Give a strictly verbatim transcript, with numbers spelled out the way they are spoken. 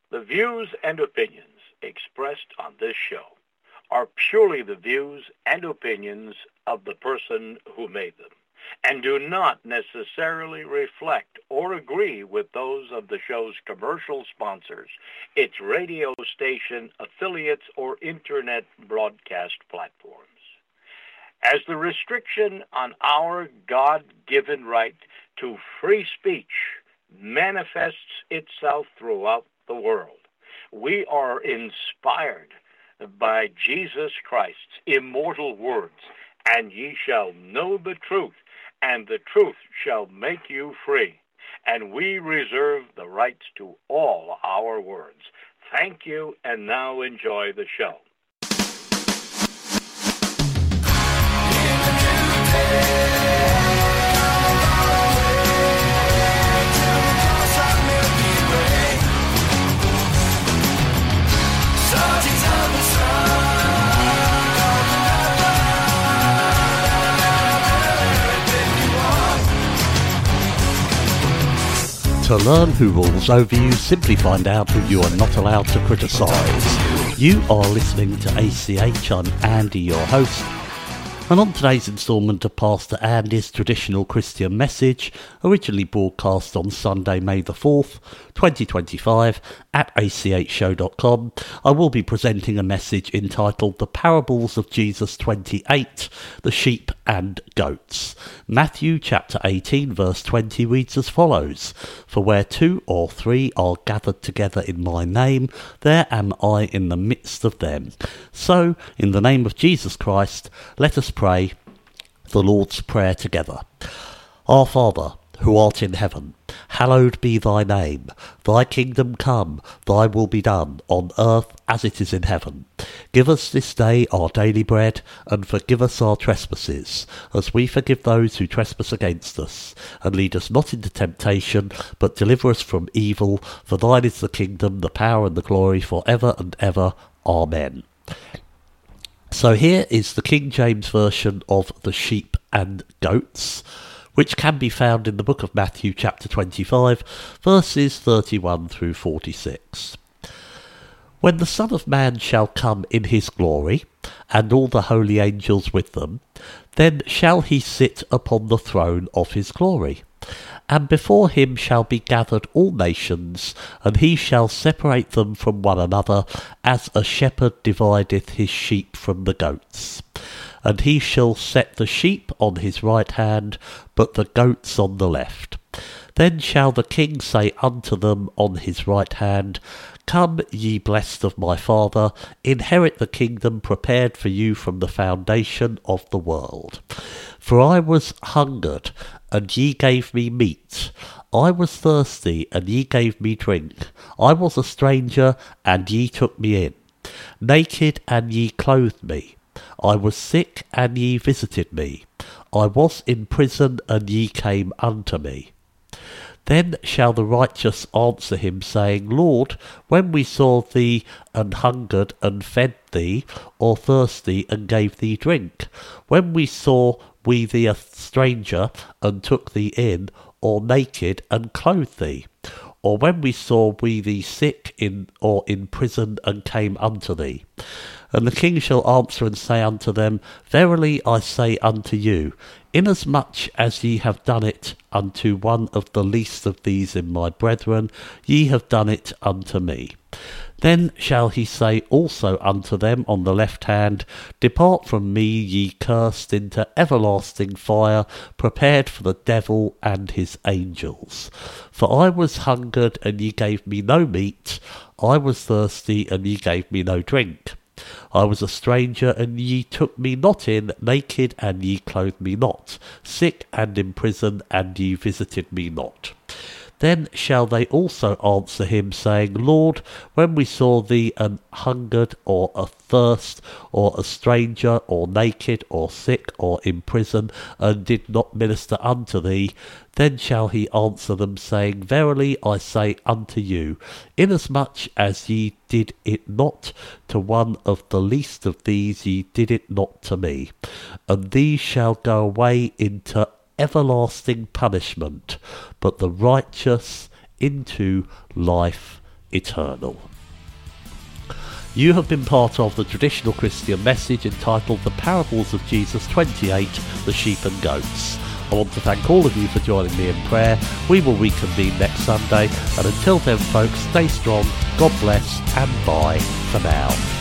The views and opinions expressed on this show are purely the views and opinions of the person who made them, and do not necessarily reflect or agree with those of the show's commercial sponsors, its radio station affiliates, or internet broadcast platforms. As the restriction on our God-given right to free speech manifests itself throughout the world, we are inspired by Jesus Christ's immortal words, and ye shall know the truth, and the truth shall make you free. And we reserve the rights to all our words. Thank you, and now enjoy the show. To learn who rules over you, simply find out who you are not allowed to criticise. You are listening to A C H. I'm Andy, your host. And on today's instalment of Pastor Andy's Traditional Christian Message, originally broadcast on Sunday, May the fourth, twenty twenty-five, at a c h show dot com, I will be presenting a message entitled The Parables of Jesus twenty-eight, The Sheep and Goats. Matthew chapter eighteen verse twenty reads as follows: For where two or three are gathered together in my name, there am I in the midst of them. So, in the name of Jesus Christ, let us pray the Lord's Prayer together. Our Father, who art in heaven, hallowed be thy name. Thy kingdom come, thy will be done, on earth as it is in heaven. Give us this day our daily bread, and forgive us our trespasses, as we forgive those who trespass against us. And lead us not into temptation, but deliver us from evil. For thine is the kingdom, the power, and the glory, for ever and ever. Amen. So here is the King James Version of the sheep and goats, which can be found in the book of Matthew chapter twenty-five, verses thirty-one through forty-six. When the Son of Man shall come in his glory, and all the holy angels with them, then shall he sit upon the throne of his glory. And before him shall be gathered all nations, and he shall separate them from one another, as a shepherd divideth his sheep from the goats. And he shall set the sheep on his right hand, but the goats on the left. Then shall the king say unto them on his right hand, Come, ye blessed of my Father, inherit the kingdom prepared for you from the foundation of the world. For I was hungered, and ye gave me meat. I was thirsty, and ye gave me drink. I was a stranger, and ye took me in. Naked, and ye clothed me. I was sick, and ye visited me. I was in prison, and ye came unto me. Then shall the righteous answer him, saying, Lord, when we saw thee and hungered and fed thee, or thirsty and gave thee drink? When we saw we thee a stranger and took thee in, or naked and clothed thee? Or when we saw we thee sick in or in prison and came unto thee? And the king shall answer and say unto them, Verily I say unto you, inasmuch as ye have done it unto one of the least of these in my brethren, ye have done it unto me. Then shall he say also unto them on the left hand, Depart from me, ye cursed, into everlasting fire, prepared for the devil and his angels. For I was hungered, and ye gave me no meat. I was thirsty, and ye gave me no drink. I was a stranger, and ye took me not in, naked, and ye clothed me not, sick and in prison, and ye visited me not. Then shall they also answer him, saying, Lord, when we saw thee an hungered, or athirst, or a stranger, or naked, or sick, or in prison, and did not minister unto thee, then shall he answer them, saying, Verily I say unto you, inasmuch as ye did it not to one of the least of these, ye did it not to me. And these shall go away into everlasting punishment, but the righteous into life eternal. You have been part of the traditional Christian message entitled The Parables of Jesus twenty-eight, The Sheep and Goats. I want to thank all of you for joining me in prayer. We will reconvene next Sunday, and until then folks, stay strong, God bless, and bye for now.